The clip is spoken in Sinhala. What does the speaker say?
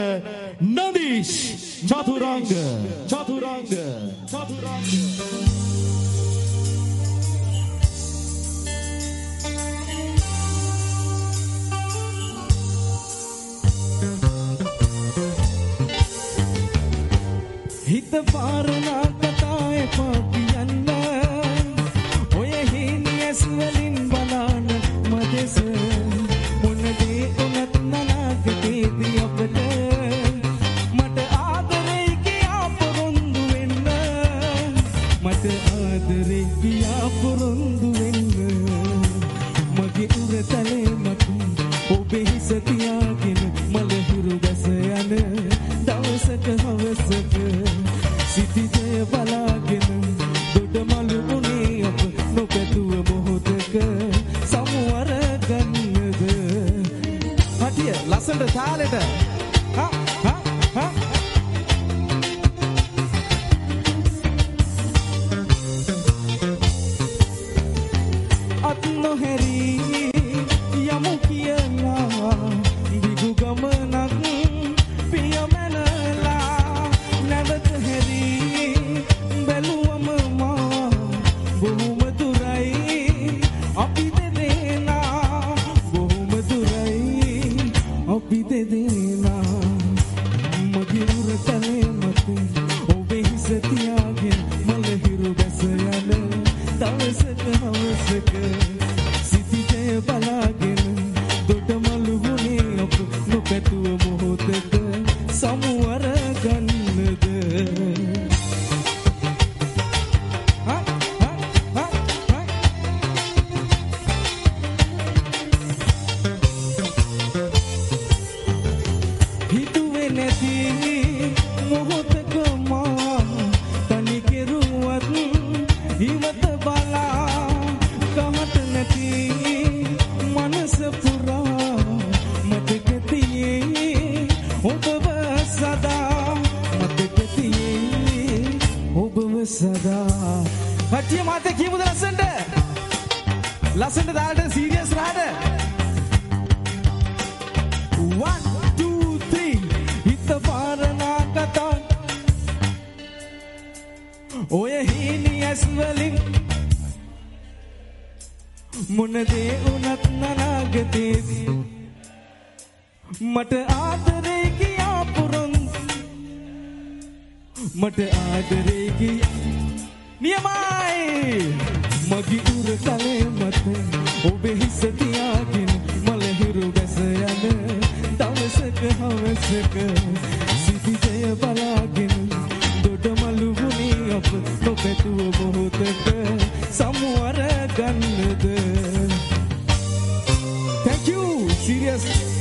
Nadish Chaturanga. හිත පාරනා කතායේ පාපියන්න ඔය හේනියස් වලින් බලන මදෙස මොන දේ උනත් නනාගටේදී අපට මට ආදරේ කියා පොරොන්දු වෙන්න මට ආදරේ කියා පොරොන්දු වෙන්න මගේ උරතලේ මත ඔබේ හිස තියාගෙන මල හිරු ගස යන දවසක හවසක සිටිජය බලාගෙන දොඩ මලු මුනේ අප නොපැතුව මොහොතක සමුවර ගන්නද හටිය ලස්සනට තාලෙට අත් නොහැරී යමු කියලා දිගු ගමනක් මට ආදරේ කියා පුරුන්දු මට ආදරේ කියා නියමයි මගේ උර තලේ මත ඔබේ හිස තියාගෙන මල හිරු බැස යන දවසක හවසක සිටිජය බලාගෙන දොඩ මලු වුණේ අප නොපැතුව මොහොතක සමුවර ගන්නද Thank you serious